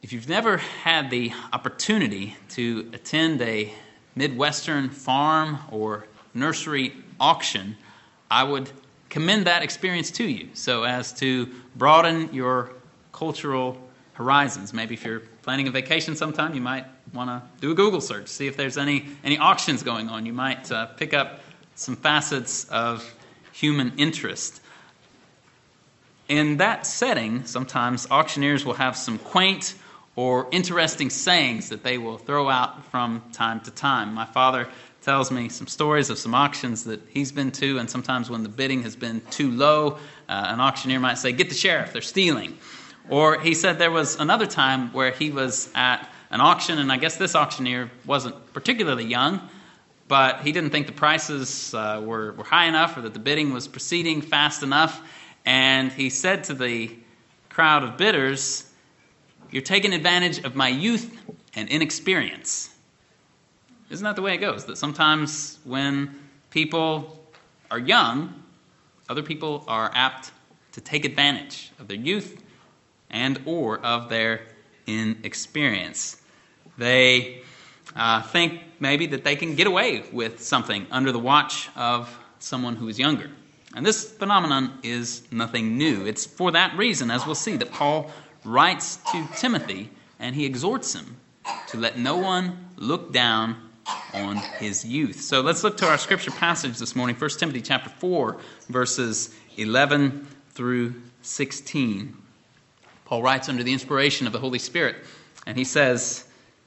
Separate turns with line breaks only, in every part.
If you've never had the opportunity to attend a Midwestern farm or nursery auction, I would commend that experience to you so as to broaden your cultural horizons. Maybe if you're planning a vacation sometime, you might want to do a Google search, see if there's any auctions going on. You might pick up some facets of human interest. In that setting, sometimes auctioneers will have some quaint or interesting sayings that they will throw out from time to time. My father tells me some stories of some auctions that he's been to, and sometimes when the bidding has been too low, an auctioneer might say, "Get the sheriff, they're stealing." Or he said there was another time where he was at an auction, and I guess this auctioneer wasn't particularly young, but he didn't think the prices were high enough or that the bidding was proceeding fast enough, and he said to the crowd of bidders, "You're taking advantage of my youth and inexperience." Isn't that the way it goes? That sometimes when people are young, other people are apt to take advantage of their youth and or of their inexperience. They think maybe that they can get away with something under the watch of someone who is younger. And this phenomenon is nothing new. It's for that reason, as we'll see, that Paul writes to Timothy, and he exhorts him to let no one look down on his youth. So let's look to our scripture passage this morning, 1 Timothy chapter 4, verses 11 through 16. Paul writes under the inspiration of the Holy Spirit, and he says,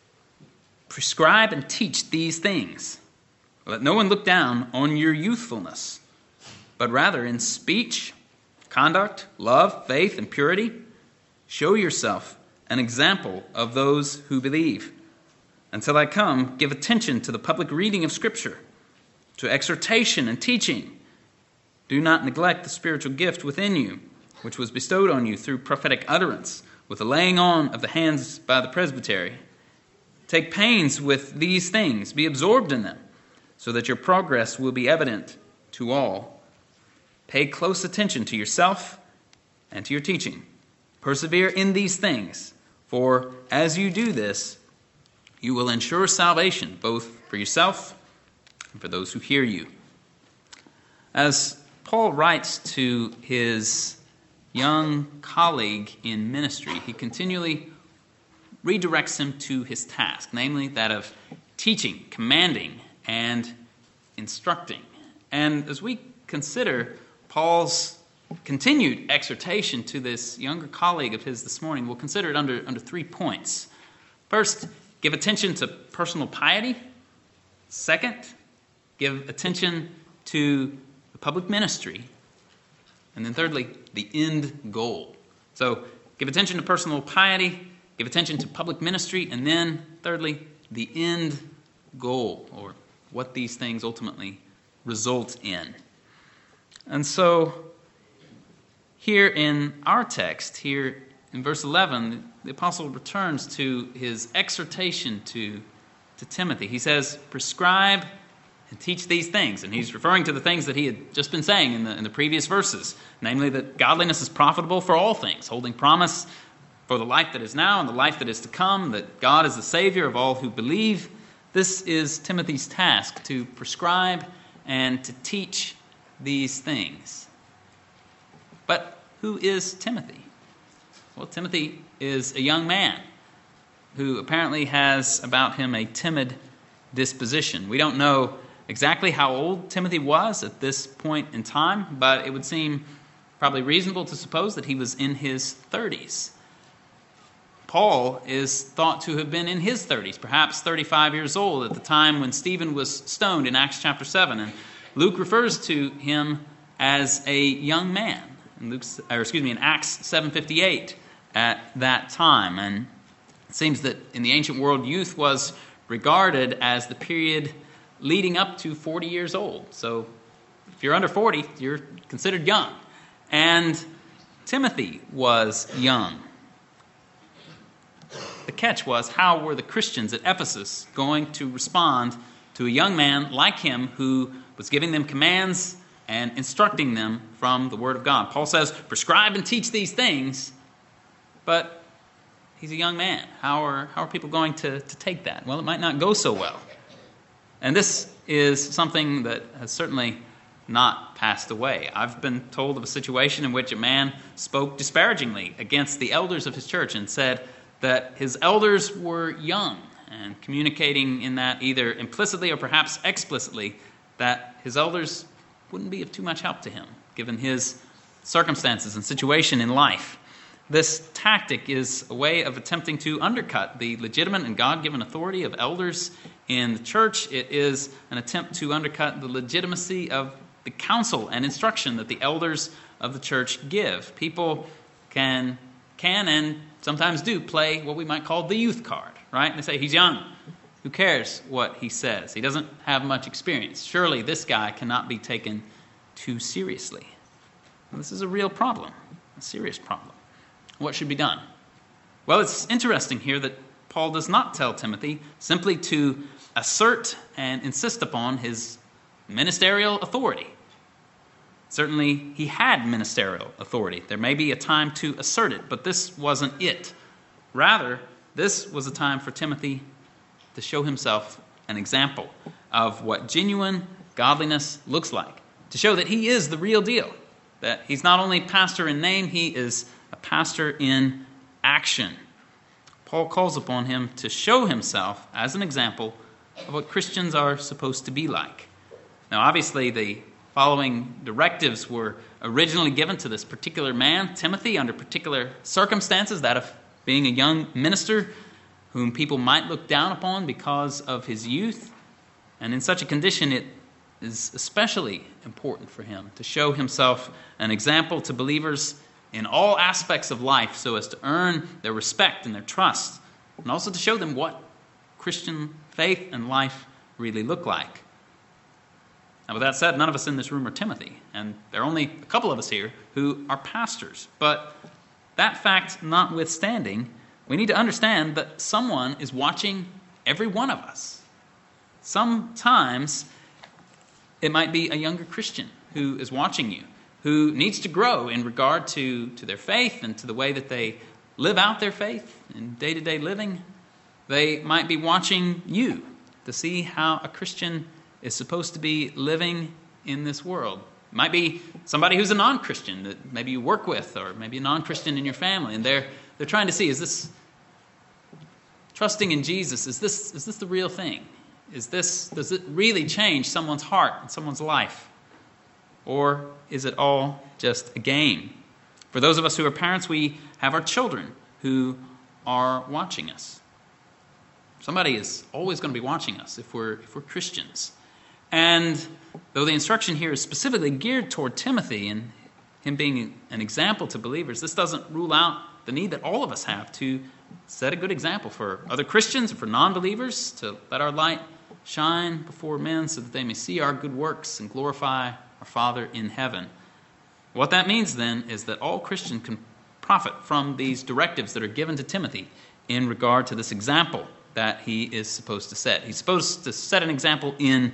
"Prescribe and teach these things. Let no one look down on your youthfulness, but rather in speech, conduct, love, faith, and purity, show yourself an example of those who believe. Until I come, give attention to the public reading of Scripture, to exhortation and teaching. Do not neglect the spiritual gift within you, which was bestowed on you through prophetic utterance, with the laying on of the hands by the presbytery. Take pains with these things, be absorbed in them, so that your progress will be evident to all. Pay close attention to yourself and to your teaching. Persevere in these things, for as you do this, you will ensure salvation both for yourself and for those who hear you." As Paul writes to his young colleague in ministry, he continually redirects him to his task, namely that of teaching, commanding, and instructing. And as we consider Paul's continued exhortation to this younger colleague of his this morning, we'll consider it under 3 points. First, give attention to personal piety. Second, give attention to the public ministry. And then thirdly, the end goal. So, give attention to personal piety, give attention to public ministry, and then thirdly, the end goal, or what these things ultimately result in. And so, here in our text, here in verse 11, the apostle returns to his exhortation to Timothy. He says, "Prescribe and teach these things." And he's referring to the things that he had just been saying in the previous verses, namely that godliness is profitable for all things, holding promise for the life that is now and the life that is to come, that God is the Savior of all who believe. This is Timothy's task, to prescribe and to teach these things. But who is Timothy? Well, Timothy is a young man who apparently has about him a timid disposition. We don't know exactly how old Timothy was at this point in time, but it would seem probably reasonable to suppose that he was in his 30s. Paul is thought to have been in his 30s, perhaps 35 years old at the time when Stephen was stoned in Acts chapter 7. And Luke refers to him as a young man in Acts 7:58 at that time. And it seems that in the ancient world, youth was regarded as the period leading up to 40 years old. So if you're under 40, you're considered young. And Timothy was young. The catch was, how were the Christians at Ephesus going to respond to a young man like him who was giving them commands and instructing them from the Word of God? Paul says, "Prescribe and teach these things," but he's a young man. How are people going to take that? Well, it might not go so well. And this is something that has certainly not passed away. I've been told of a situation in which a man spoke disparagingly against the elders of his church and said that his elders were young, and communicating in that either implicitly or perhaps explicitly that his elders wouldn't be of too much help to him, given his circumstances and situation in life. This tactic is a way of attempting to undercut the legitimate and God-given authority of elders in the church. It is an attempt to undercut the legitimacy of the counsel and instruction that the elders of the church give. People can and sometimes do play what we might call the youth card, right? They say, he's young. Who cares what he says? He doesn't have much experience. Surely this guy cannot be taken too seriously. Well, this is a real problem, a serious problem. What should be done? Well, it's interesting here that Paul does not tell Timothy simply to assert and insist upon his ministerial authority. Certainly, he had ministerial authority. There may be a time to assert it, but this wasn't it. Rather, this was a time for Timothy to show himself an example of what genuine godliness looks like, to show that he is the real deal, that he's not only pastor in name, he is a pastor in action. Paul calls upon him to show himself as an example of what Christians are supposed to be like. Now, obviously, the following directives were originally given to this particular man, Timothy, under particular circumstances, that of being a young minister whom people might look down upon because of his youth. And in such a condition, it is especially important for him to show himself an example to believers in all aspects of life so as to earn their respect and their trust, and also to show them what Christian faith and life really look like. Now, with that said, none of us in this room are Timothy, and there are only a couple of us here who are pastors. But that fact notwithstanding, we need to understand that someone is watching every one of us. Sometimes it might be a younger Christian who is watching you, who needs to grow in regard to their faith and to the way that they live out their faith in day-to-day living. They might be watching you to see how a Christian is supposed to be living in this world. It might be somebody who's a non-Christian that maybe you work with, or maybe a non-Christian in your family, and they're trying to see, is this trusting in Jesus, is this the real thing? Does it really change someone's heart and someone's life? Or is it all just a game? For those of us who are parents, we have our children who are watching us. Somebody is always going to be watching us if we're Christians. And though the instruction here is specifically geared toward Timothy and him being an example to believers, this doesn't rule out the need that all of us have to set a good example for other Christians and for non-believers, to let our light shine before men so that they may see our good works and glorify our Father in heaven. What that means then is that all Christians can profit from these directives that are given to Timothy in regard to this example that he is supposed to set. He's supposed to set an example in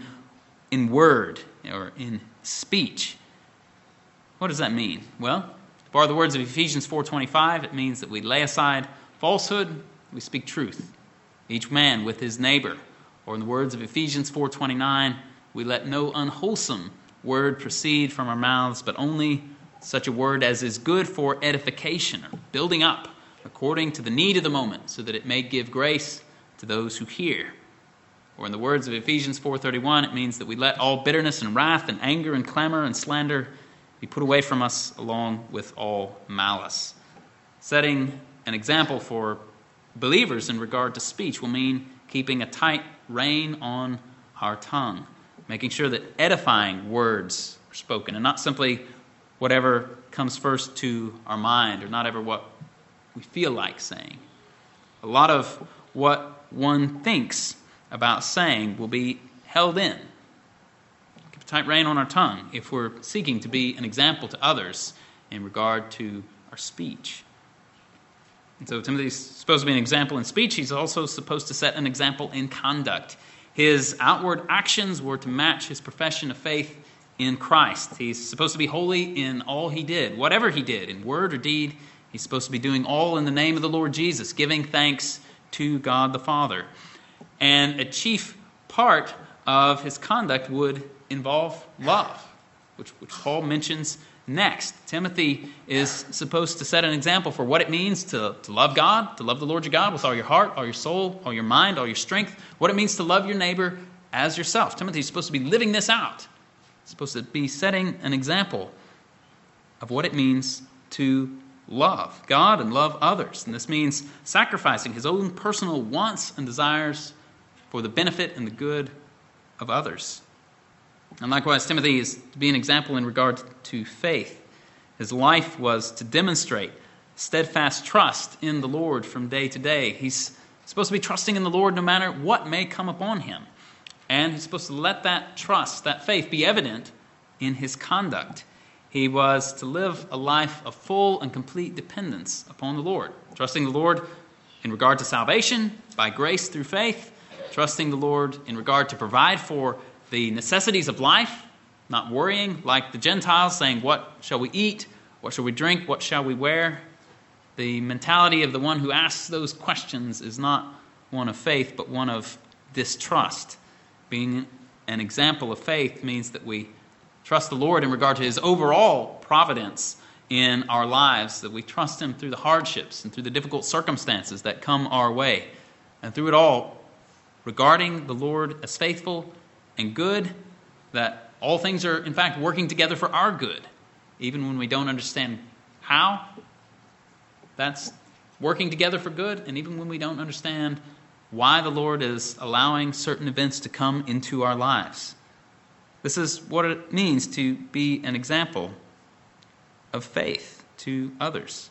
word or in speech. What does that mean? Well, to borrow the words of Ephesians 4:25, it means that we lay aside falsehood, we speak truth, each man with his neighbor. Or in the words of Ephesians 4:29, we let no unwholesome word proceed from our mouths, but only such a word as is good for edification, or building up according to the need of the moment, so that it may give grace to those who hear. Or in the words of Ephesians 4:31, it means that we let all bitterness and wrath and anger and clamor and slander be put away from us, along with all malice. Setting an example for believers in regard to speech will mean keeping a tight rein on our tongue, making sure that edifying words are spoken, and not simply whatever comes first to our mind, or not ever what we feel like saying. A lot of what one thinks about saying will be held in. Keep a tight rein on our tongue if we're seeking to be an example to others in regard to our speech. And so Timothy's supposed to be an example in speech. He's also supposed to set an example in conduct. His outward actions were to match his profession of faith in Christ. He's supposed to be holy in all he did. Whatever he did, in word or deed, He's supposed to be doing all in the name of the Lord Jesus, giving thanks to God the Father. And a chief part of his conduct would involve love, which Paul mentions next. Timothy is supposed to set an example for what it means to love God, to love the Lord your God with all your heart, all your soul, all your mind, all your strength, what it means to love your neighbor as yourself. Timothy is supposed to be living this out. He's supposed to be setting an example of what it means to love God and love others. And this means sacrificing his own personal wants and desires for the benefit and the good of others. And likewise, Timothy is to be an example in regard to faith. His life was to demonstrate steadfast trust in the Lord from day to day. He's supposed to be trusting in the Lord no matter what may come upon him. And he's supposed to let that trust, that faith, be evident in his conduct. He was to live a life of full and complete dependence upon the Lord, trusting the Lord in regard to salvation by grace through faith, trusting the Lord in regard to provide for the necessities of life, not worrying like the Gentiles, saying, what shall we eat? What shall we drink? What shall we wear? The mentality of the one who asks those questions is not one of faith, but one of distrust. Being an example of faith means that we trust the Lord in regard to his overall providence in our lives, that we trust him through the hardships and through the difficult circumstances that come our way. And through it all, regarding the Lord as faithful and good, that all things are in fact working together for our good, even when we don't understand how. That's working together for good, and even when we don't understand why the Lord is allowing certain events to come into our lives. This is what it means to be an example of faith to others.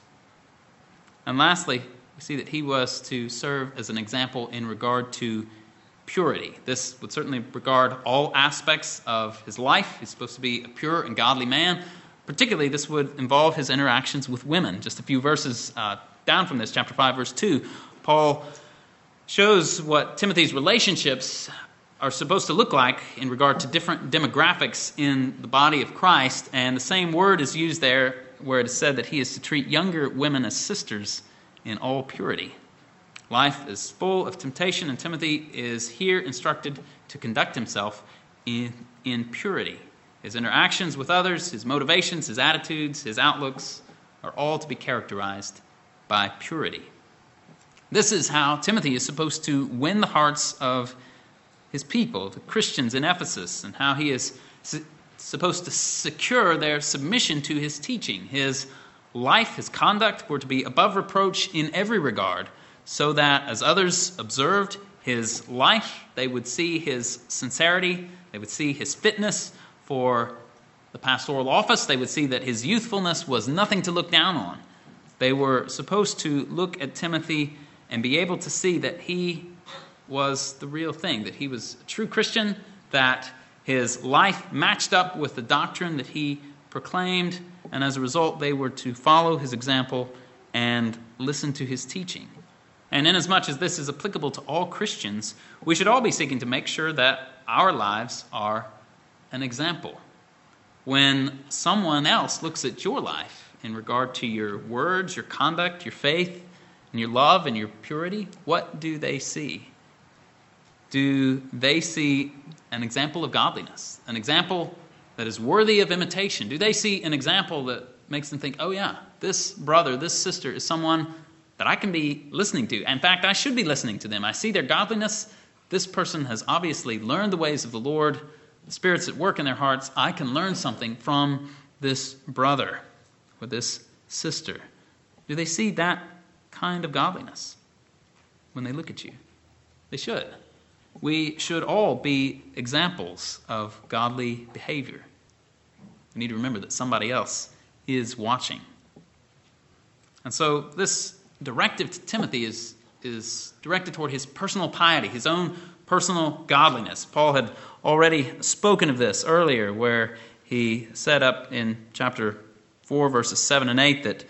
And lastly, we see that he was to serve as an example in regard to purity. This would certainly regard all aspects of his life. He's supposed to be a pure and godly man. Particularly, this would involve his interactions with women. Just a few verses down from this, chapter 5, verse 2, Paul shows what Timothy's relationships are supposed to look like in regard to different demographics in the body of Christ. And the same word is used there where it is said that he is to treat younger women as sisters in all purity. Life is full of temptation, and Timothy is here instructed to conduct himself in purity. His interactions with others, his motivations, his attitudes, his outlooks are all to be characterized by purity. This is how Timothy is supposed to win the hearts of his people, the Christians in Ephesus, and how he is supposed to secure their submission to his teaching. His life, his conduct were to be above reproach in every regard, so that as others observed his life, they would see his sincerity, they would see his fitness for the pastoral office, they would see that his youthfulness was nothing to look down on. They were supposed to look at Timothy and be able to see that he was the real thing, that he was a true Christian, that his life matched up with the doctrine that he proclaimed, and as a result, they were to follow his example and listen to his teaching. And inasmuch as this is applicable to all Christians, we should all be seeking to make sure that our lives are an example. When someone else looks at your life in regard to your words, your conduct, your faith, and your love and your purity, what do they see? Do they see an example of godliness, an example that is worthy of imitation? Do they see an example that makes them think, oh yeah, this brother, this sister is someone that I can be listening to. In fact, I should be listening to them. I see their godliness. This person has obviously learned the ways of the Lord. The Spirit's at work in their hearts. I can learn something from this brother or this sister. Do they see that kind of godliness when they look at you? They should. We should all be examples of godly behavior. We need to remember that somebody else is watching. And so this directive to Timothy is directed toward his personal piety, his own personal godliness. Paul had already spoken of this earlier, where he said up in chapter 4, verses 7 and 8, that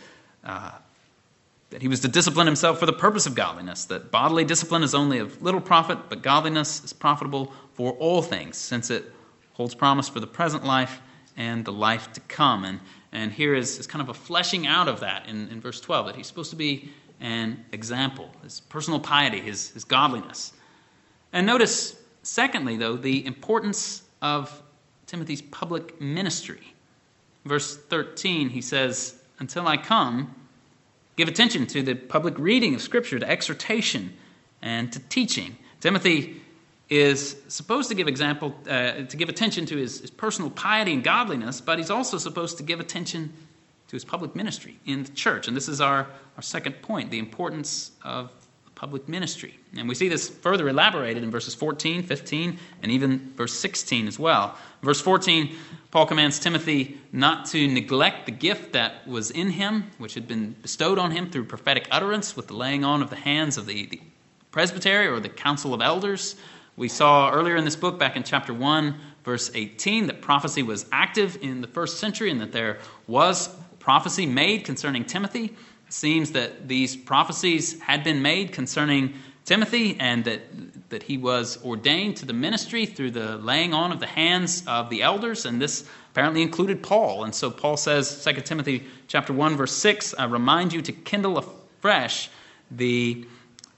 he was to discipline himself for the purpose of godliness, that bodily discipline is only of little profit, but godliness is profitable for all things, since it holds promise for the present life and the life to come. And here is kind of a fleshing out of that in verse 12, that he's supposed to be an example, his personal piety, his godliness. And notice, secondly, though, the importance of Timothy's public ministry. Verse 13, he says, "Until I come, give attention to the public reading of Scripture, to exhortation, and to teaching." Timothy is supposed to give attention to his personal piety and godliness, but he's also supposed to give attention to his public ministry in the church. And this is our second point, the importance of public ministry. And we see this further elaborated in verses 14, 15, and even verse 16 as well. Verse 14, Paul commands Timothy not to neglect the gift that was in him, which had been bestowed on him through prophetic utterance with the laying on of the hands of the presbytery or the council of elders. We saw earlier in this book, back in chapter 1, verse 18, that prophecy was active in the first century and that there was prophecy made concerning Timothy. It seems that these prophecies had been made concerning Timothy and that he was ordained to the ministry through the laying on of the hands of the elders, and this apparently included Paul. And so Paul says, 2 Timothy chapter 1, verse 6, "I remind you to kindle afresh the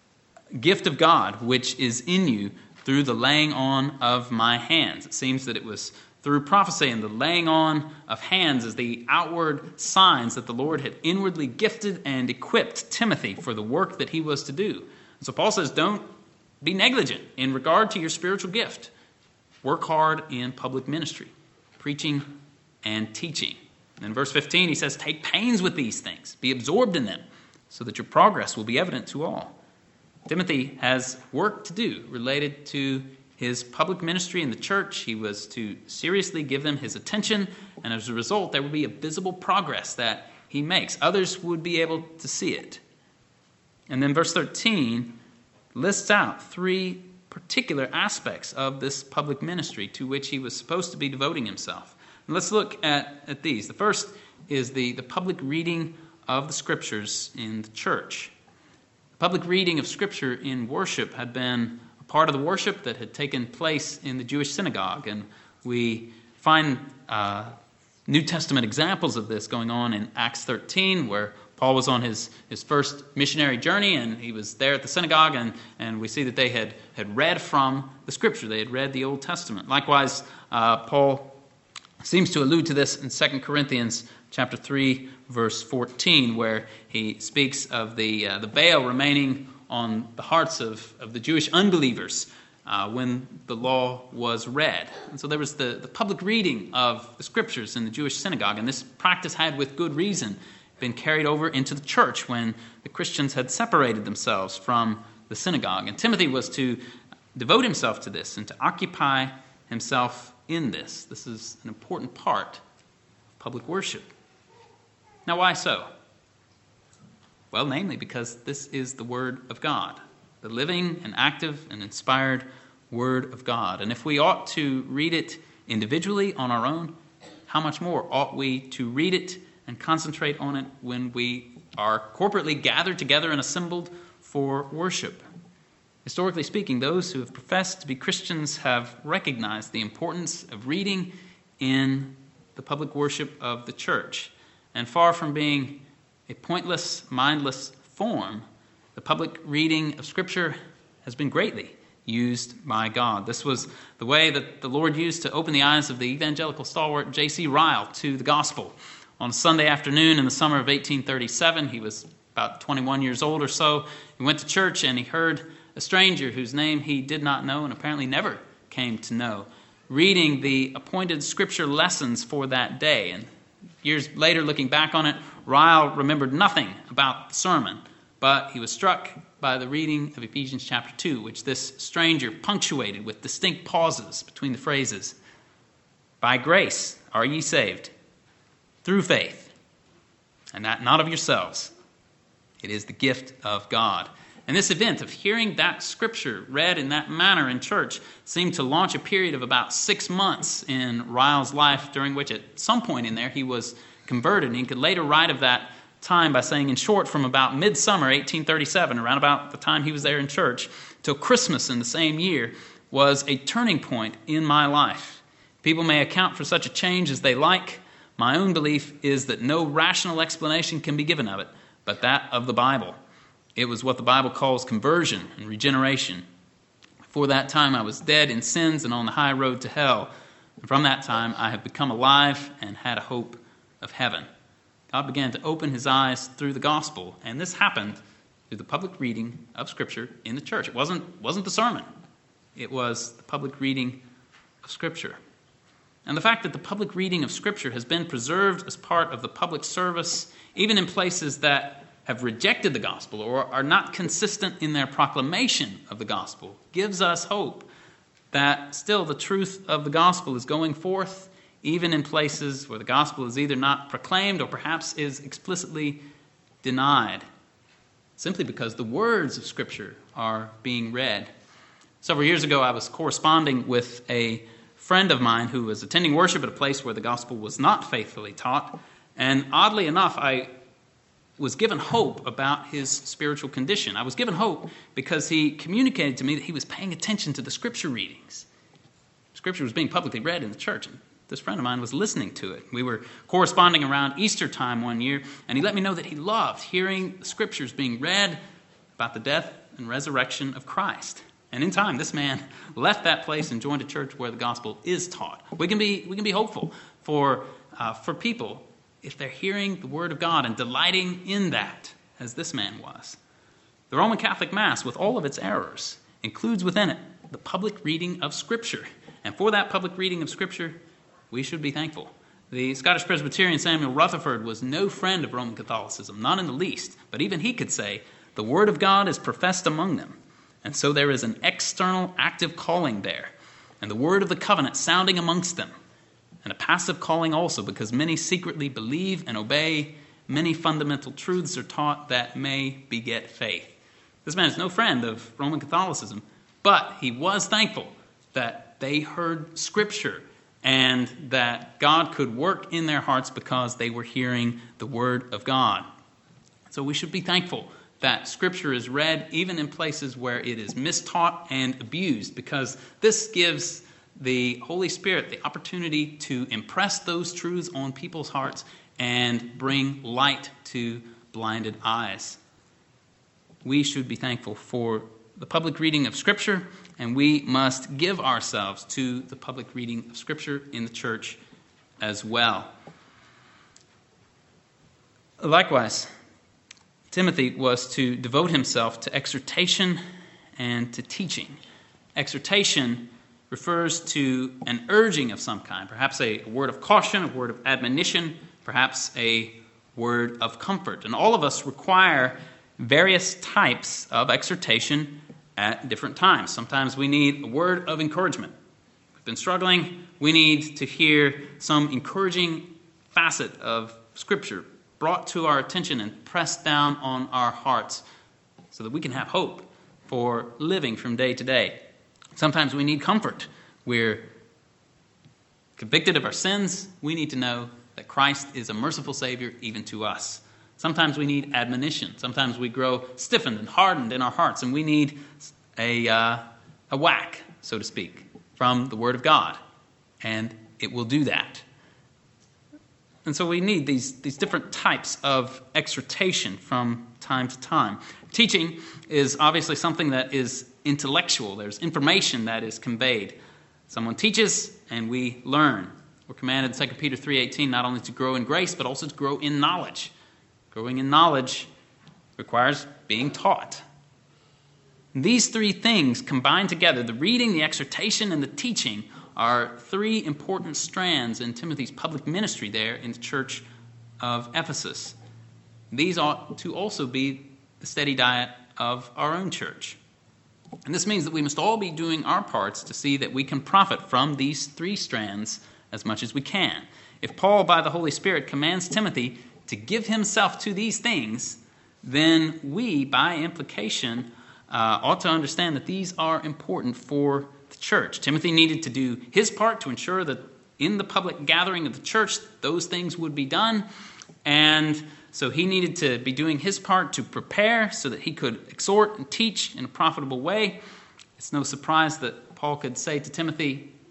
gift of God which is in you through the laying on of my hands." It seems that it was through prophecy and the laying on of hands as the outward signs that the Lord had inwardly gifted and equipped Timothy for the work that he was to do. And so Paul says, don't be negligent in regard to your spiritual gift. Work hard in public ministry, preaching and teaching. And in verse 15, he says, take pains with these things. Be absorbed in them so that your progress will be evident to all. Timothy has work to do related to his public ministry in the church. He was to seriously give them his attention, and as a result, there will be a visible progress that he makes. Others would be able to see it. And then verse 13 lists out three particular aspects of this public ministry to which he was supposed to be devoting himself. And let's look at these. The first is the public reading of the Scriptures in the church. The public reading of Scripture in worship had been a part of the worship that had taken place in the Jewish synagogue, and we find New Testament examples of this going on in Acts 13, where Paul was on his first missionary journey, and he was there at the synagogue, and we see that they had read from the Scripture. They had read the Old Testament. Likewise, Paul seems to allude to this in 2 Corinthians chapter 3, verse 14, where he speaks of the veil remaining on the hearts of the Jewish unbelievers when the law was read. And so there was the public reading of the Scriptures in the Jewish synagogue, and this practice had, with good reason, been carried over into the church when the Christians had separated themselves from the synagogue. And Timothy was to devote himself to this and to occupy himself in this. This is an important part of public worship. Now, why so? Well, namely because this is the Word of God, the living and active and inspired Word of God. And if we ought to read it individually on our own, how much more ought we to read it and concentrate on it when we are corporately gathered together and assembled for worship? Historically speaking, those who have professed to be Christians have recognized the importance of reading in the public worship of the church. And far from being a pointless, mindless form, the public reading of Scripture has been greatly used by God. This was the way that the Lord used to open the eyes of the evangelical stalwart J.C. Ryle to the gospel. On a Sunday afternoon in the summer of 1837, he was about 21 years old or so. He went to church and he heard a stranger whose name he did not know and apparently never came to know, reading the appointed Scripture lessons for that day. And years later, looking back on it, Ryle remembered nothing about the sermon, but he was struck by the reading of Ephesians chapter 2, which this stranger punctuated with distinct pauses between the phrases. By grace are ye saved, through faith, and that not of yourselves. It is the gift of God. And this event of hearing that Scripture read in that manner in church seemed to launch a period of about 6 months in Ryle's life, during which at some point in there he was converted. And he could later write of that time by saying, in short, from about midsummer 1837, around about the time he was there in church, till Christmas in the same year, was a turning point in my life. People may account for such a change as they like, My own belief is that no rational explanation can be given of it, but that of the Bible. It was what the Bible calls conversion and regeneration. Before that time, I was dead in sins and on the high road to hell. And from that time, I have become alive and had a hope of heaven. God began to open his eyes through the gospel, and this happened through the public reading of Scripture in the church. It wasn't the sermon. It was the public reading of Scripture. And the fact that the public reading of Scripture has been preserved as part of the public service, even in places that have rejected the gospel or are not consistent in their proclamation of the gospel, gives us hope that still the truth of the gospel is going forth, even in places where the gospel is either not proclaimed or perhaps is explicitly denied, simply because the words of Scripture are being read. Several years ago, I was corresponding with a friend of mine who was attending worship at a place where the gospel was not faithfully taught, and oddly enough, I was given hope about his spiritual condition. I was given hope because he communicated to me that he was paying attention to the Scripture readings. Scripture was being publicly read in the church, and this friend of mine was listening to it. We were corresponding around Easter time one year, and he let me know that he loved hearing the Scriptures being read about the death and resurrection of Christ. And in time, this man left that place and joined a church where the gospel is taught. We can be hopeful for people if they're hearing the word of God and delighting in that, as this man was. The Roman Catholic Mass, with all of its errors, includes within it the public reading of Scripture. And for that public reading of Scripture, we should be thankful. The Scottish Presbyterian Samuel Rutherford was no friend of Roman Catholicism, not in the least, but even he could say, the word of God is professed among them. And so there is an external active calling there, and the word of the covenant sounding amongst them, and a passive calling also, because many secretly believe and obey. Many fundamental truths are taught that may beget faith. This man is no friend of Roman Catholicism, but he was thankful that they heard Scripture and that God could work in their hearts because they were hearing the word of God. So we should be thankful that Scripture is read even in places where it is mistaught and abused, because this gives the Holy Spirit the opportunity to impress those truths on people's hearts and bring light to blinded eyes. We should be thankful for the public reading of Scripture, and we must give ourselves to the public reading of Scripture in the church as well. Likewise, Timothy was to devote himself to exhortation and to teaching. Exhortation refers to an urging of some kind, perhaps a word of caution, a word of admonition, perhaps a word of comfort. And all of us require various types of exhortation at different times. Sometimes we need a word of encouragement. We've been struggling. We need to hear some encouraging facet of Scripture brought to our attention and pressed down on our hearts so that we can have hope for living from day to day. Sometimes we need comfort. We're convicted of our sins. We need to know that Christ is a merciful Savior even to us. Sometimes we need admonition. Sometimes we grow stiffened and hardened in our hearts, and we need a whack, so to speak, from the Word of God. And it will do that. And so we need these different types of exhortation from time to time. Teaching is obviously something that is intellectual. There's information that is conveyed. Someone teaches and we learn. We're commanded in 2 Peter 3:18 not only to grow in grace, but also to grow in knowledge. Growing in knowledge requires being taught. These three things combined together, the reading, the exhortation, and the teaching, are three important strands in Timothy's public ministry there in the church of Ephesus. These ought to also be the steady diet of our own church. And this means that we must all be doing our parts to see that we can profit from these three strands as much as we can. If Paul, by the Holy Spirit, commands Timothy to give himself to these things, then we, by implication, ought to understand that these are important for the church. Timothy needed to do his part to ensure that in the public gathering of the church, those things would be done. And so he needed to be doing his part to prepare so that he could exhort and teach in a profitable way. It's no surprise that Paul could say to Timothy,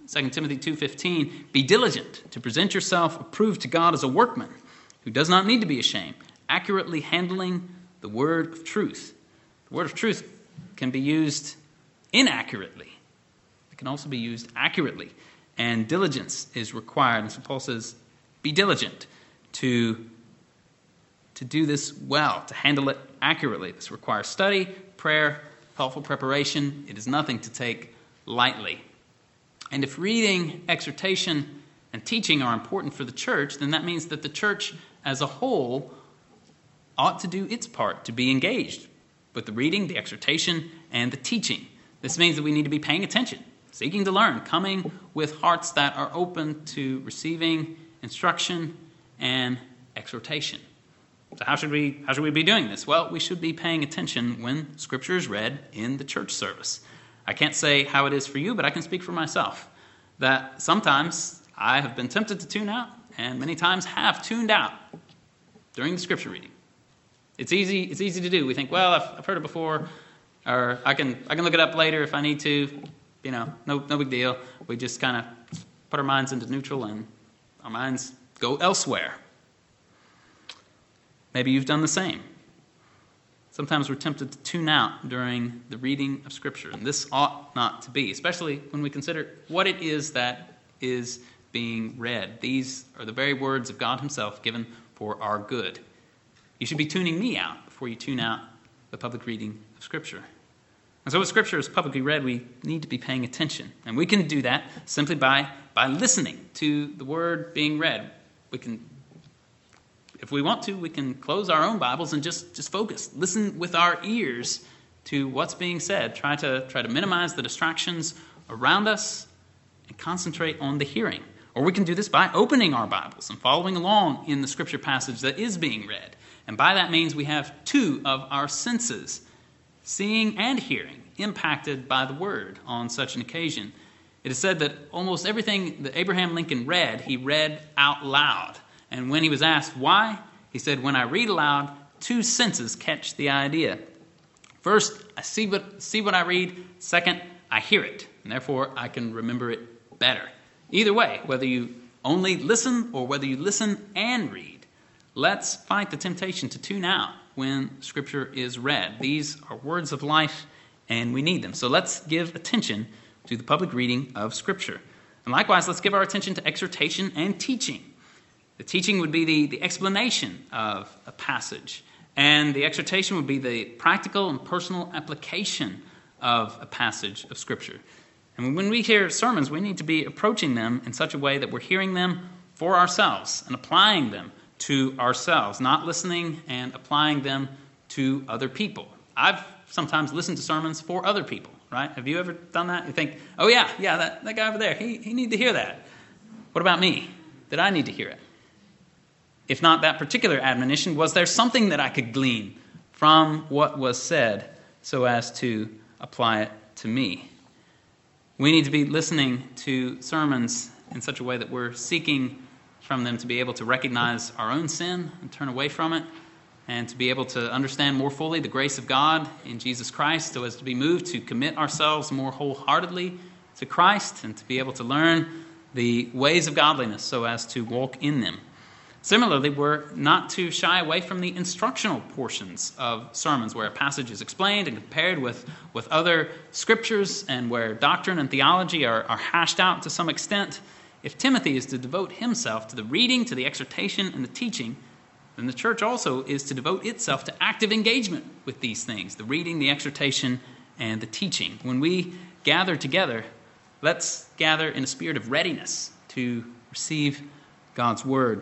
2 Timothy 2:15, be diligent to present yourself approved to God as a workman who does not need to be ashamed, accurately handling the word of truth. The word of truth can be used inaccurately. It can also be used accurately. And diligence is required. And so Paul says, be diligent to do this well, to handle it accurately. This requires study, prayer, thoughtful preparation. It is nothing to take lightly. And if reading, exhortation, and teaching are important for the church, then that means that the church as a whole ought to do its part to be engaged with the reading, the exhortation, and the teaching. This means that we need to be paying attention, seeking to learn, coming with hearts that are open to receiving instruction and exhortation. So how should we be doing this? Well, we should be paying attention when Scripture is read in the church service. I can't say how it is for you, but I can speak for myself, that sometimes I have been tempted to tune out, and many times have tuned out during the Scripture reading. It's easy to do. We think, well, I've heard it before, or I can look it up later if I need to. No big deal. We just kind of put our minds into neutral and our minds go elsewhere. Maybe you've done the same. Sometimes we're tempted to tune out during the reading of Scripture, and this ought not to be, especially when we consider what it is that is being read. These are the very words of God Himself given for our good. You should be tuning me out before you tune out the public reading of Scripture. And so when Scripture is publicly read, we need to be paying attention. And we can do that simply by listening to the Word being read. We can, if we want to, we can close our own Bibles and just focus. Listen with our ears to what's being said. Try to minimize the distractions around us and concentrate on the hearing. Or we can do this by opening our Bibles and following along in the Scripture passage that is being read. And by that means we have two of our senses, seeing and hearing, impacted by the Word on such an occasion. It is said that almost everything that Abraham Lincoln read, he read out loud. And when he was asked why, he said, when I read aloud, two senses catch the idea. First, I see what I read. Second, I hear it. And therefore, I can remember it better. Either way, whether you only listen or whether you listen and read, let's fight the temptation to tune out when Scripture is read. These are words of life, and we need them. So let's give attention to the public reading of Scripture. And likewise, let's give our attention to exhortation and teaching. The teaching would be the explanation of a passage, and the exhortation would be the practical and personal application of a passage of Scripture. And when we hear sermons, we need to be approaching them in such a way that we're hearing them for ourselves and applying them to ourselves, not listening and applying them to other people. I've sometimes listened to sermons for other people, right? Have you ever done that? You think, oh yeah, that guy over there, he needs to hear that. What about me? Did I need to hear it? If not that particular admonition, was there something that I could glean from what was said so as to apply it to me? We need to be listening to sermons in such a way that we're seeking from them to be able to recognize our own sin and turn away from it, and to be able to understand more fully the grace of God in Jesus Christ, so as to be moved to commit ourselves more wholeheartedly to Christ, and to be able to learn the ways of godliness so as to walk in them. Similarly, we're not to shy away from the instructional portions of sermons where a passage is explained and compared with other scriptures, and where doctrine and theology are hashed out to some extent. If Timothy is to devote himself to the reading, to the exhortation, and the teaching, then the church also is to devote itself to active engagement with these things, the reading, the exhortation, and the teaching. When we gather together, let's gather in a spirit of readiness to receive God's word.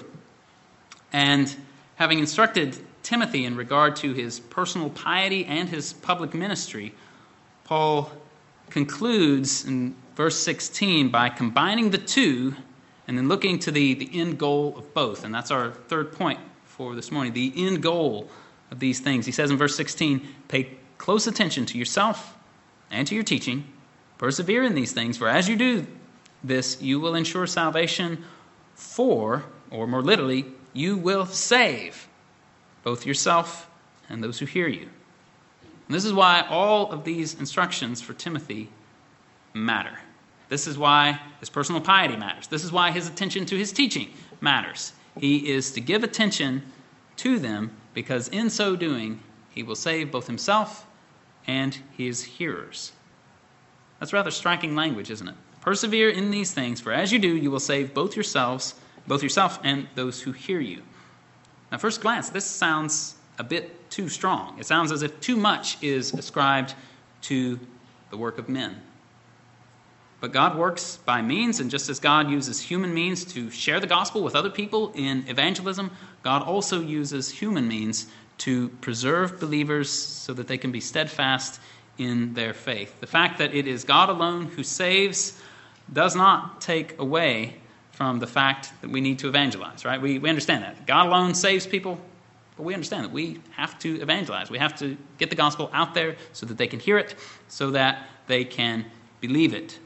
And having instructed Timothy in regard to his personal piety and his public ministry, Paul concludes in verse 16 by combining the two and then looking to the end goal of both. And that's our third point for this morning, the end goal of these things. He says in verse 16, pay close attention to yourself and to your teaching. Persevere in these things, for as you do this, you will ensure salvation for, or more literally, you will save both yourself and those who hear you. And this is why all of these instructions for Timothy matter. This is why his personal piety matters. This is why his attention to his teaching matters. He is to give attention to them because in so doing, he will save both himself and his hearers. That's rather striking language, isn't it? Persevere in these things, for as you do, you will save both yourself and those who hear you. Now, first glance, this sounds a bit too strong. It sounds as if too much is ascribed to the work of men. But God works by means, and just as God uses human means to share the gospel with other people in evangelism, God also uses human means to preserve believers so that they can be steadfast in their faith. The fact that it is God alone who saves does not take away from the fact that we need to evangelize, right? We understand that. God alone saves people, but we understand that we have to evangelize. We have to get the gospel out there so that they can hear it, so that they can believe it.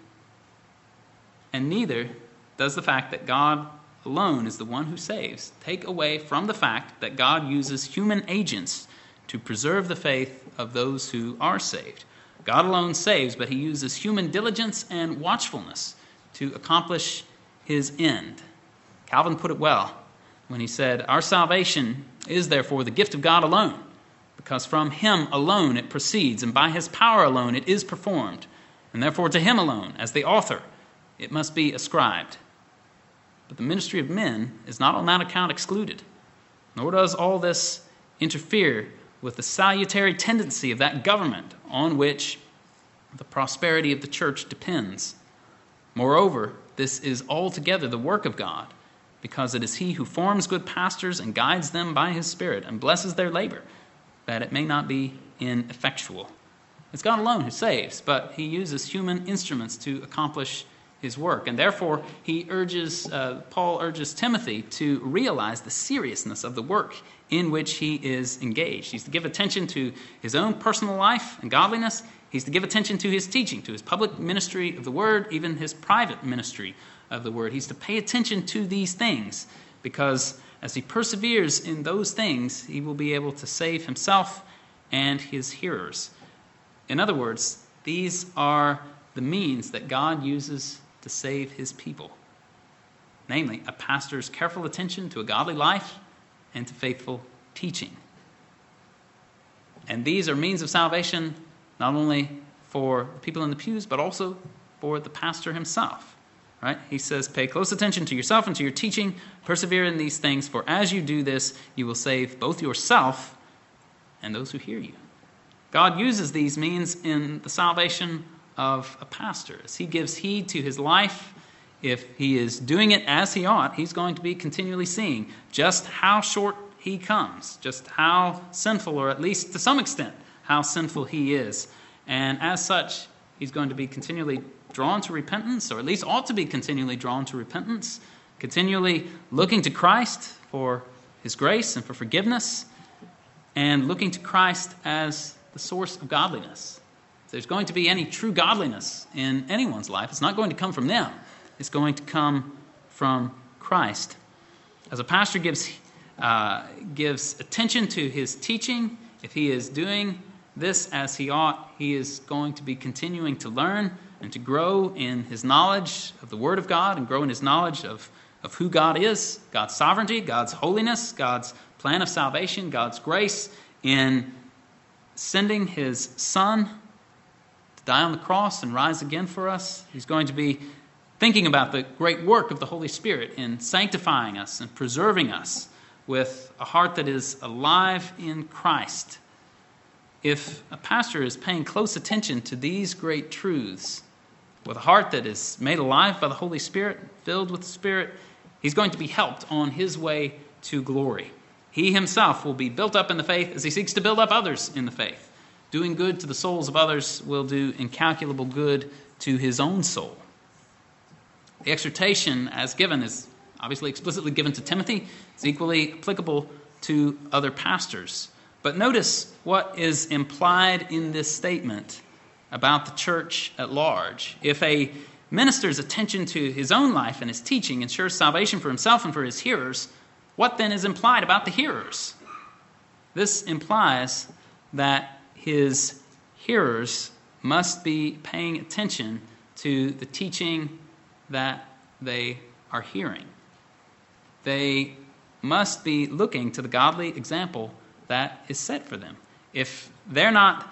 And neither does the fact that God alone is the one who saves take away from the fact that God uses human agents to preserve the faith of those who are saved. God alone saves, but he uses human diligence and watchfulness to accomplish his end. Calvin put it well when he said, "Our salvation is therefore the gift of God alone, because from him alone it proceeds, and by his power alone it is performed, and therefore to him alone, as the author, it must be ascribed." But the ministry of men is not on that account excluded, nor does all this interfere with the salutary tendency of that government on which the prosperity of the church depends. Moreover, this is altogether the work of God, because it is he who forms good pastors and guides them by his Spirit and blesses their labor, that it may not be ineffectual. It's God alone who saves, but he uses human instruments to accomplish his work. And therefore, Paul urges Timothy to realize the seriousness of the work in which he is engaged. He's to give attention to his own personal life and godliness. He's to give attention to his teaching, to his public ministry of the word, even his private ministry of the word. He's to pay attention to these things, because as he perseveres in those things, he will be able to save himself and his hearers. In other words, these are the means that God uses to save his people. Namely, a pastor's careful attention to a godly life and to faithful teaching. And these are means of salvation not only for people in the pews, but also for the pastor himself. Right? He says, pay close attention to yourself and to your teaching. Persevere in these things, for as you do this, you will save both yourself and those who hear you. God uses these means in the salvation of a pastor. As he gives heed to his life, if he is doing it as he ought, he's going to be continually seeing just how short he comes, just how sinful, or at least to some extent, how sinful he is. And as such, he's going to be continually drawn to repentance, or at least ought to be continually drawn to repentance, continually looking to Christ for his grace and for forgiveness, and looking to Christ as the source of godliness. If there's going to be any true godliness in anyone's life, it's not going to come from them. It's going to come from Christ. As a pastor gives attention to his teaching, if he is doing this as he ought, he is going to be continuing to learn and to grow in his knowledge of the Word of God and grow in his knowledge of who God is, God's sovereignty, God's holiness, God's plan of salvation, God's grace in sending his Son to die on the cross and rise again for us. He's going to be thinking about the great work of the Holy Spirit in sanctifying us and preserving us with a heart that is alive in Christ. If a pastor is paying close attention to these great truths with a heart that is made alive by the Holy Spirit, filled with the Spirit, he's going to be helped on his way to glory. He himself will be built up in the faith as he seeks to build up others in the faith. Doing good to the souls of others will do incalculable good to his own soul. The exhortation as given is obviously explicitly given to Timothy. It's equally applicable to other pastors. But notice what is implied in this statement about the church at large. If a minister's attention to his own life and his teaching ensures salvation for himself and for his hearers, what then is implied about the hearers? This implies that his hearers must be paying attention to the teaching that they are hearing. They must be looking to the godly example that is set for them. If they're not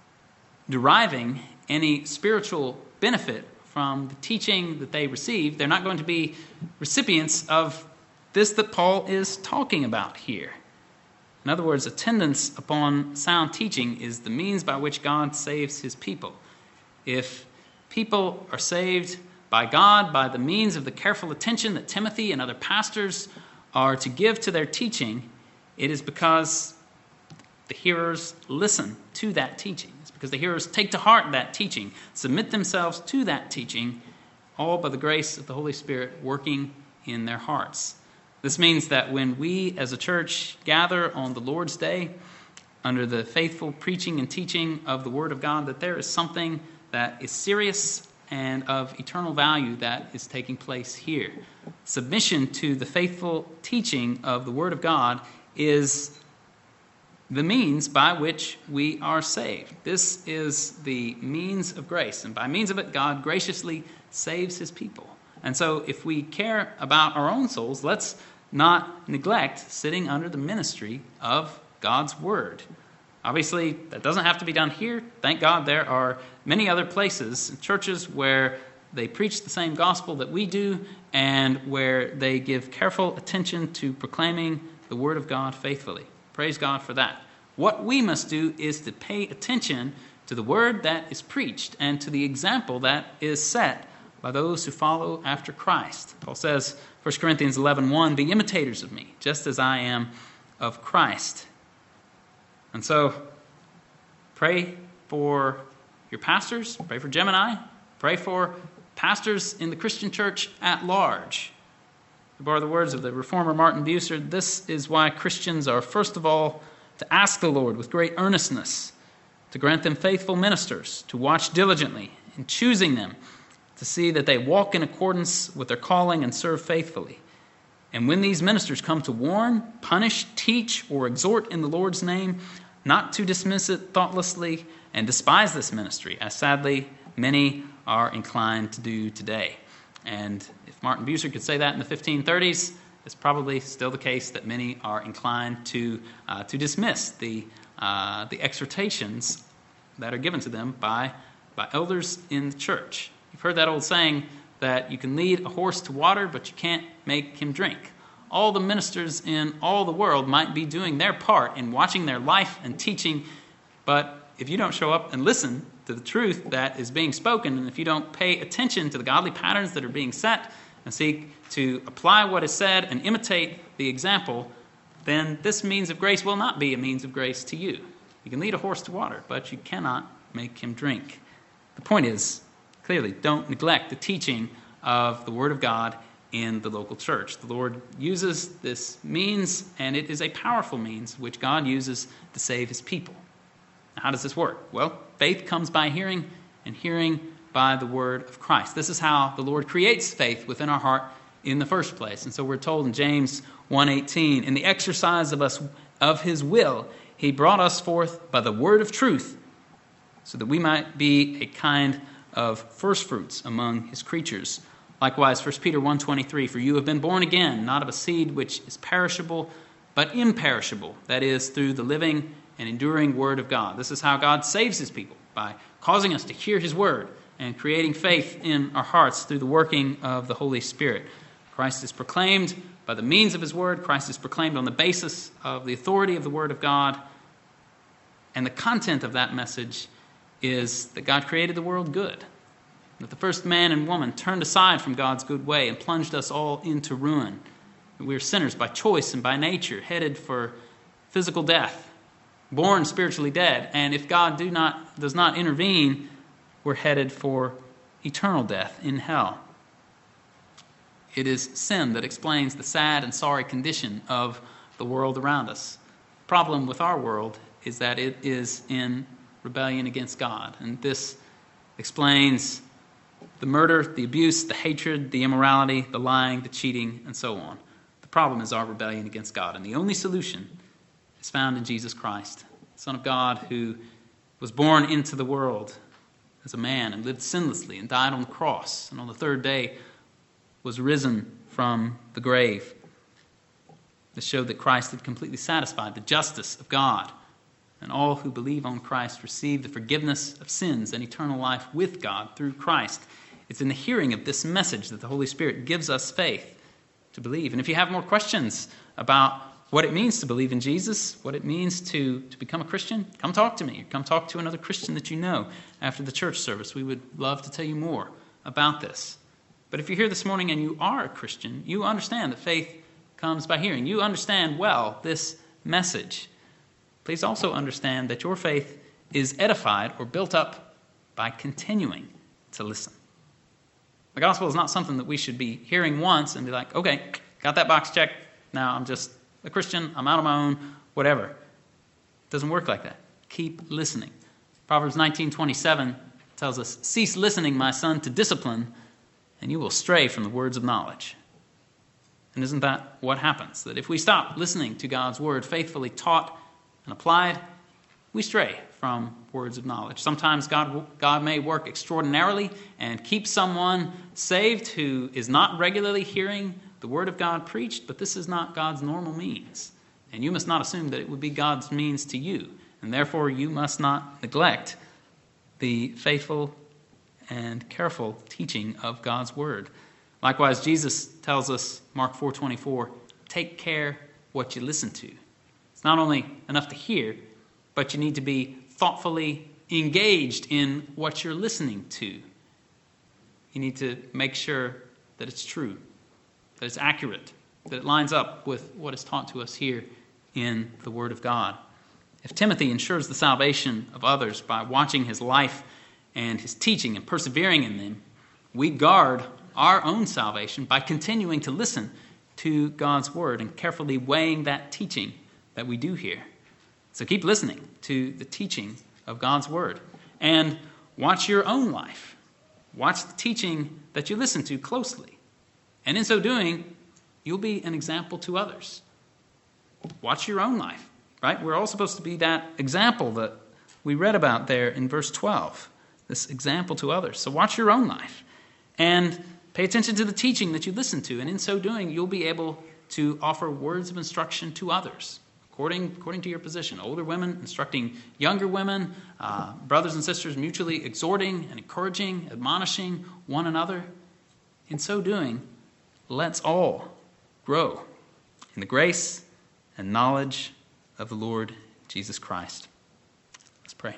deriving any spiritual benefit from the teaching that they receive, they're not going to be recipients of this that Paul is talking about here. In other words, attendance upon sound teaching is the means by which God saves his people. If people are saved by God by the means of the careful attention that Timothy and other pastors are to give to their teaching, it is because the hearers listen to that teaching. It's because the hearers take to heart that teaching, submit themselves to that teaching, all by the grace of the Holy Spirit working in their hearts. This means that when we as a church gather on the Lord's Day under the faithful preaching and teaching of the Word of God, that there is something that is serious and of eternal value that is taking place here. Submission to the faithful teaching of the Word of God is the means by which we are saved. This is the means of grace, and by means of it, God graciously saves his people. And so if we care about our own souls, let's not neglect sitting under the ministry of God's Word. Obviously, that doesn't have to be done here. Thank God there are many other places, churches, where they preach the same gospel that we do and where they give careful attention to proclaiming the Word of God faithfully. Praise God for that. What we must do is to pay attention to the Word that is preached and to the example that is set by those who follow after Christ. Paul says, 1 Corinthians 11:1, "Be imitators of me, just as I am of Christ." And so, pray for your pastors, pray for Gemini, pray for pastors in the Christian church at large. To borrow the words of the reformer Martin Bucer, this is why Christians are first of all to ask the Lord with great earnestness to grant them faithful ministers, to watch diligently in choosing them, to see that they walk in accordance with their calling and serve faithfully. And when these ministers come to warn, punish, teach, or exhort in the Lord's name, not to dismiss it thoughtlessly and despise this ministry, as sadly many are inclined to do today. And if Martin Bucer could say that in the 1530s, it's probably still the case that many are inclined to dismiss the exhortations that are given to them by elders in the church. You've heard that old saying that you can lead a horse to water, but you can't make him drink. All the ministers in all the world might be doing their part in watching their life and teaching, but if you don't show up and listen to the truth that is being spoken, and if you don't pay attention to the godly patterns that are being set and seek to apply what is said and imitate the example, then this means of grace will not be a means of grace to you. You can lead a horse to water, but you cannot make him drink. The point is, clearly, don't neglect the teaching of the Word of God in the local church. The Lord uses this means, and it is a powerful means which God uses to save his people. Now, how does this work? Well, faith comes by hearing, and hearing by the word of Christ. This is how the Lord creates faith within our heart in the first place. And so we're told in James 1:18, "In the exercise of his will, he brought us forth by the word of truth, so that we might be a kind of first fruits among his creatures." Likewise, 1 Peter 1:23, "For you have been born again, not of a seed which is perishable, but imperishable, that is, through the living and enduring word of God." This is how God saves his people, by causing us to hear his word and creating faith in our hearts through the working of the Holy Spirit. Christ is proclaimed by the means of his word. Christ is proclaimed on the basis of the authority of the word of God. And the content of that message is that God created the world good, that the first man and woman turned aside from God's good way and plunged us all into ruin. We are sinners by choice and by nature, headed for physical death, born spiritually dead. And if God does not intervene, we're headed for eternal death in hell. It is sin that explains the sad and sorry condition of the world around us. The problem with our world is that it is in rebellion against God. And this explains the murder, the abuse, the hatred, the immorality, the lying, the cheating, and so on. The problem is our rebellion against God. And the only solution is found in Jesus Christ, the Son of God, who was born into the world as a man and lived sinlessly and died on the cross, and on the third day was risen from the grave. This showed that Christ had completely satisfied the justice of God, and all who believe on Christ receive the forgiveness of sins and eternal life with God through Christ. It's in the hearing of this message that the Holy Spirit gives us faith to believe. And if you have more questions about what it means to believe in Jesus, what it means to become a Christian, come talk to me. Come talk to another Christian that you know after the church service. We would love to tell you more about this. But if you're here this morning and you are a Christian, you understand that faith comes by hearing. You understand well this message. Please also understand that your faith is edified or built up by continuing to listen. The gospel is not something that we should be hearing once and be like, okay, got that box checked. Now I'm just a Christian. I'm out on my own, whatever. It doesn't work like that. Keep listening. Proverbs 19:27 tells us, cease listening, my son, to discipline, and you will stray from the words of knowledge. And isn't that what happens? That if we stop listening to God's word faithfully taught and applied, we stray from words of knowledge. Sometimes God may work extraordinarily and keep someone saved who is not regularly hearing the word of God preached, but this is not God's normal means. And you must not assume that it would be God's means to you. And therefore, you must not neglect the faithful and careful teaching of God's word. Likewise, Jesus tells us, Mark 4:24, take care what you listen to. It's not only enough to hear, but you need to be thoughtfully engaged in what you're listening to. You need to make sure that it's true, that it's accurate, that it lines up with what is taught to us here in the Word of God. If Timothy ensures the salvation of others by watching his life and his teaching and persevering in them, we guard our own salvation by continuing to listen to God's Word and carefully weighing that teaching that we do hear. So keep listening to the teaching of God's Word and watch your own life. Watch the teaching that you listen to closely. And in so doing, you'll be an example to others. Watch your own life, right? We're all supposed to be that example that we read about there in verse 12, this example to others. So watch your own life and pay attention to the teaching that you listen to. And in so doing, you'll be able to offer words of instruction to others, according to your position. Older women instructing younger women, brothers and sisters mutually exhorting and encouraging, admonishing one another. In so doing, let's all grow in the grace and knowledge of the Lord Jesus Christ. Let's pray.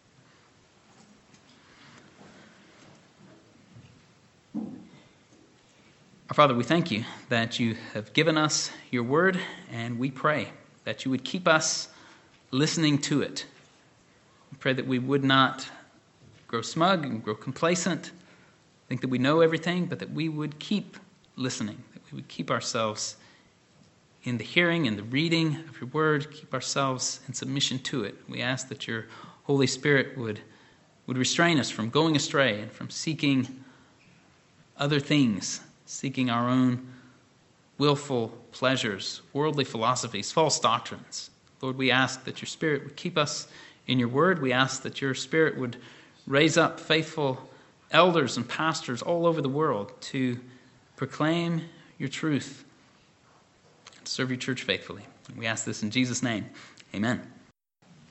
Our Father, we thank you that you have given us your word, and we pray that you would keep us listening to it. We pray that we would not grow smug and grow complacent, think that we know everything, but that we would keep listening, that we would keep ourselves in the hearing and the reading of your word, keep ourselves in submission to it. We ask that your Holy Spirit would restrain us from going astray and from seeking other things, seeking our own willful pleasures, worldly philosophies, false doctrines. Lord, we ask that your Spirit would keep us in your word. We ask that your Spirit would raise up faithful elders and pastors all over the world to proclaim your truth, to serve your church faithfully. We ask this in Jesus' name. Amen.